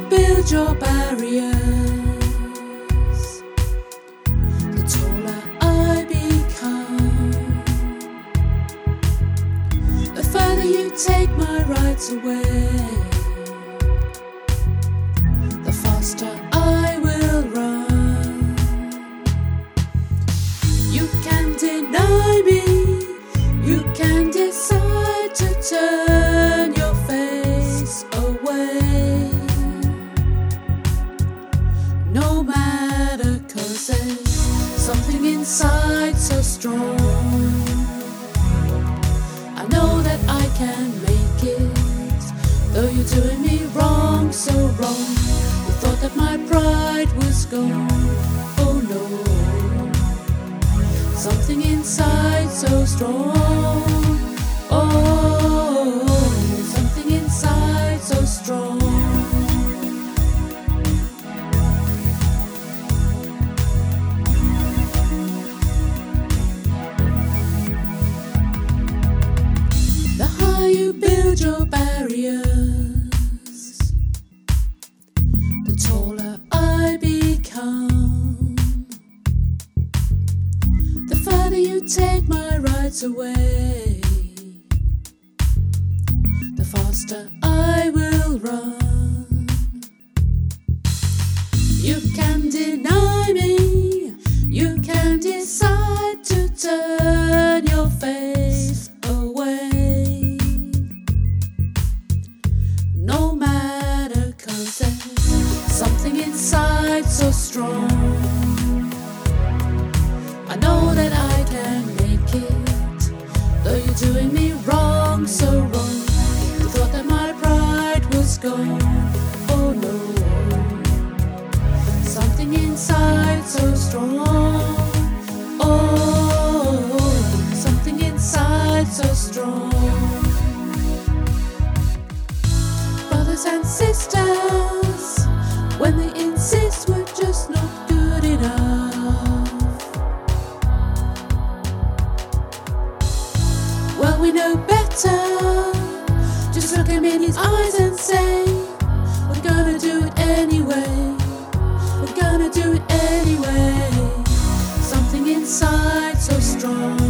build your barriers, the taller I become. The further you take my rights away, the faster I will run. You can deny me, you can decide to turn your face away. No matter, 'cause there's something inside so strong. I know that I can make it, though you're doing me wrong, so wrong. You thought that my pride was gone. Oh no, something inside so strong. Oh, something inside so strong. The higher you build your barriers, the taller I become. The further you take my rights away, the faster I will run. You can deny me, you can decide to turn your face away. No matter, 'cause there's something inside so strong. I know that I can make it, though you're doing me wrong, so wrong. You thought that my pride was gone. Oh no, something inside so strong. Oh, something inside so strong. Brothers and sisters, when they insist we're just not good enough, well, we know better. Just look him in his eyes and say, we're gonna do it anyway. We're gonna do it anyway. Something inside so strong.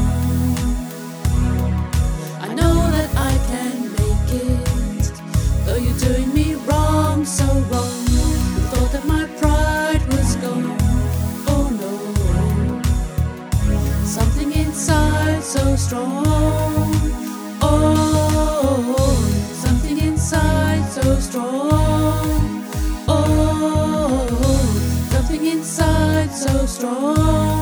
I know that I can make it, though you're doing me wrong, so wrong. You thought that my pride was gone. Oh no, something inside so strong. Oh, something inside so strong. Oh, something inside so strong.